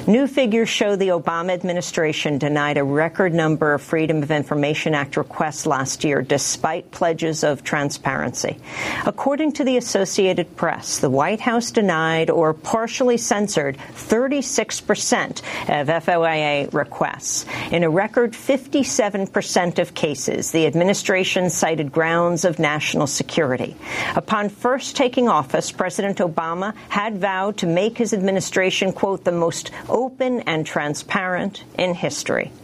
New figures show the Obama administration denied a record number of Freedom of Information Act requests last year, despite pledges of transparency. According to the Associated Press, the White House denied or partially censored 36% of FOIA requests. In a record 57% of cases, the administration cited grounds of national security. Upon first taking office, President Obama had vowed to make his administration, quote, the most open and transparent in history.